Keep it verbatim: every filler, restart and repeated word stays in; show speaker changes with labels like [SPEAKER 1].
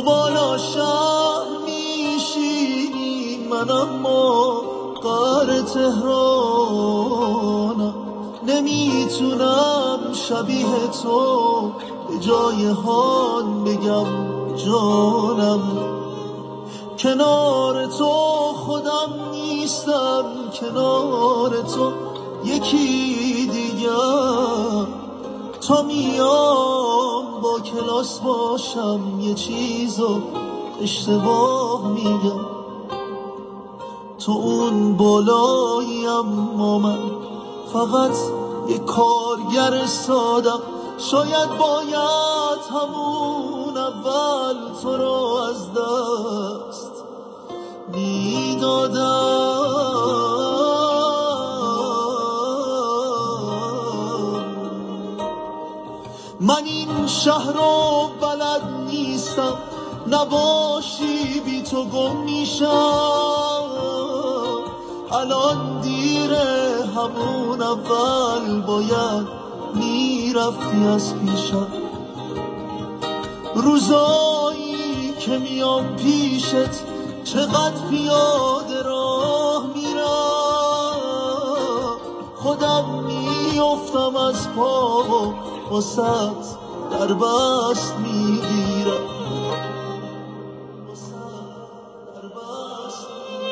[SPEAKER 1] بالا شهر میشینی، من اما قهر تهرانم. نمیتونم شبیه تو به جای هان بگم جانم. کنار تو خودم نیستم، کنار تو یکی دیگر. تا میام با کلاس باشم یه چیزو اشتباه میگم. تو اون بالایی اما من فقط یه کارگر سادم. شاید باید همون اول تو رو از دست میدادم. من این شهر رو بلد نیستم، نباشی بی تو گم میشم. الان دیره، همون اول باید میرفتی از پیشم. روزایی که میام پیشت چقدر پیاده راه میرم. خودم میافتم از پا و واسط در بست میگیرم.